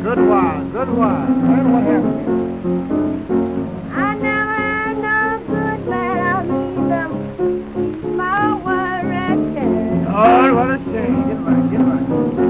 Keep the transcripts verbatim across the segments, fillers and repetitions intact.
Good wife, good wife. Well, what happened? I never had no good man. I need them small worried kids. Oh, what a shame. Get right, get right.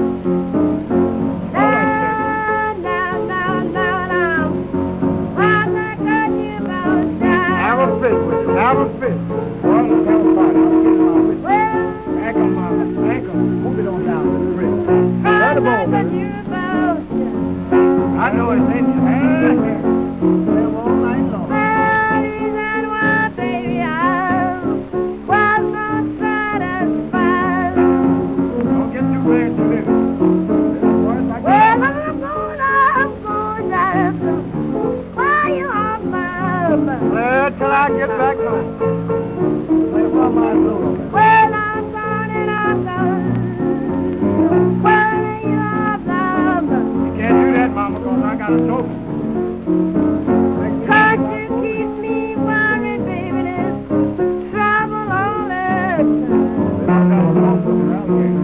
Now, now, now, now, now. I'm not gonna you about that. Have a fit with you. Have a fit. Well, let's have a party. I'm getting my wrist. Well, Ankle, mama. Ankle. Move it on down to the wrist. I'm Let not him over. gonna you about that. I know it's in your hand. Live all night long. Well, reason why, baby, I was not satisfied. Don't get too glad you live. Well, I'm gonna, I'm gonna why you are my Well, till I get back home. Play for my soul. well, I'm gone and I'm gone. Well, you are my You can't do that, mama, because I got a dope. Cause you keep me worried, baby, there's trouble all the time. I got a dope around here.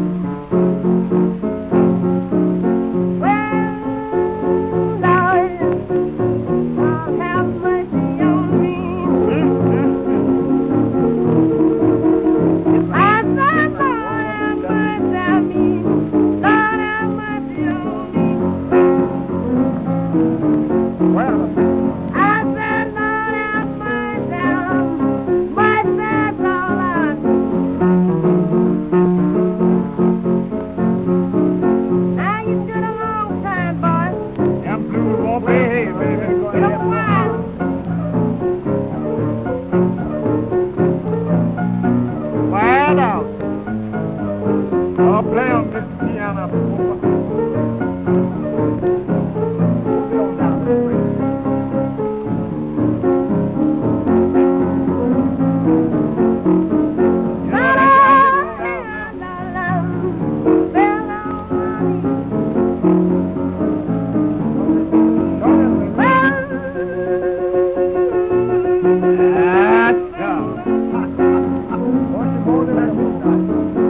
Well, Lord, I'll have mercy on me. I said, Lord, have mercy on me. Lord, have mercy on me. Well, I said, Lord, have mercy on me. Mercy's all I need. Now you stood a long time, boy. them blues won't behave, baby. Go You ahead. know why? Quiet out. I'll play on this piano. Move it on down to the wrist. You know La, that la, guy la, la, well, That's all. What's your motive at midnight?